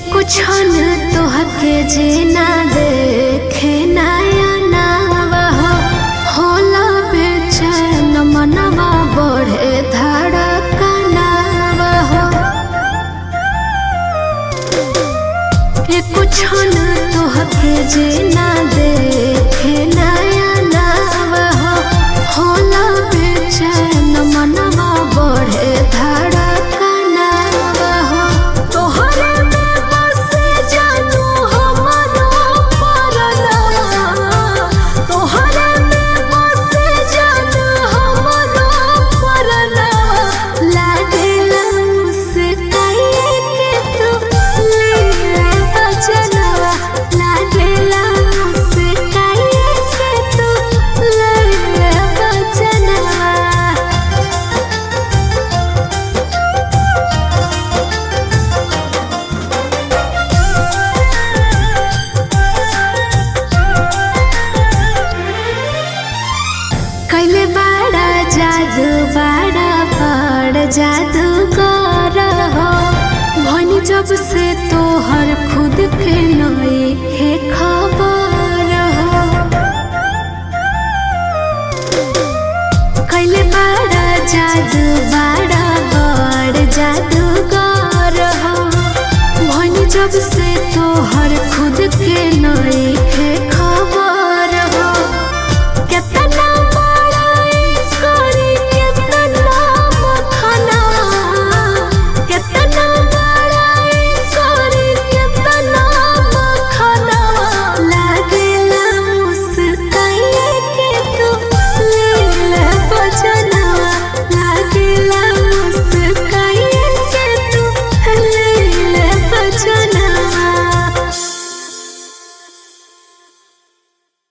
कुछ न तोहके जेना देखे नया नावा होला बेचैन मनवा बढ़े धड़कनावा हो। कुछ न तोहके जेना देखे नया नावा होला बेचैन मनवा बढ़े धड़कनावा हो। तोहरे में बसे जानू हमरो परनवा, तोहरे में बसे जानू हमरो परनवा। लागेला मुस्काए के तू ले बचनवा, लागेला मुस्काए के तू ले बचनवा। कैले बड़ा जादू बड़ा बड़ जादू कर हो। भनी जब से तोहर खुद के नइखे खबर हो। कैले बड़ा जादू